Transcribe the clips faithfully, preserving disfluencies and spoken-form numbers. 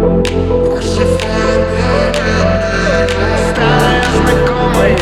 Старая знакомая.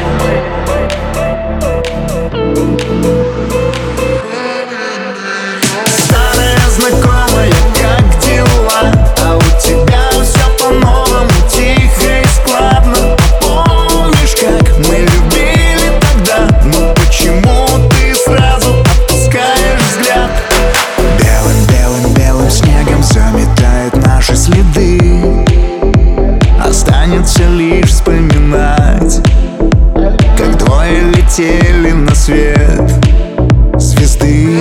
Старая знакомая, как дела? А у тебя все по-новому, тихо и складно. Помнишь, как мы любили тогда? Но почему ты сразу отпускаешь взгляд? Белым-белым-белым снегом заметает наши следы. Останется лишь вспоминать, как двое летели на свет звезды.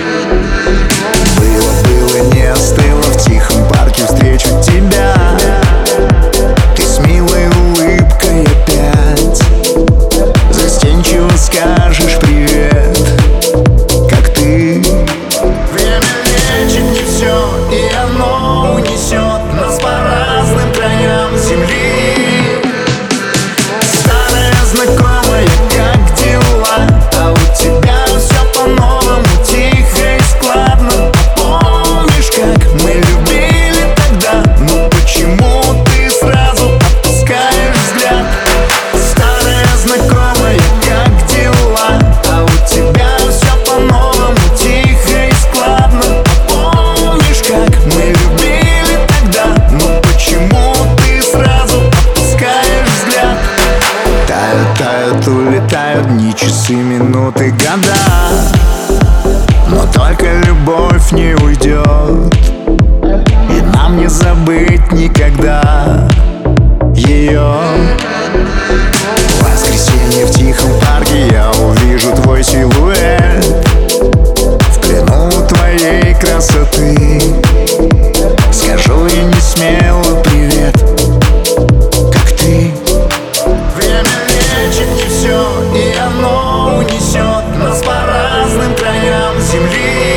Было-было, не остыло в тихом парке встречу тебя. Ты с милой улыбкой опять застенчиво скажешь привет, как ты. Время лечит не все, и оно унесет нас по разным краям земли. Старая знакомая, как дела? А у тебя все по-новому, тихо и складно. Помнишь, как мы любили тогда? Но почему ты сразу отпускаешь взгляд? Старая знакомая, как дела? А у тебя все по-новому, тихо и складно. Помнишь, как мы любили тогда? Но почему ты сразу отпускаешь взгляд? Тают, тают, улетают дни, часы, минуты, года. Но только любовь не уйдет, и нам не забыть никогда ее. В воскресенье в тихом парке я увижу твой силуэт в плену твоей красоты. Скажу я не смело привет, как ты. Время лечит не все, и оно унесет нас по разным краям земли.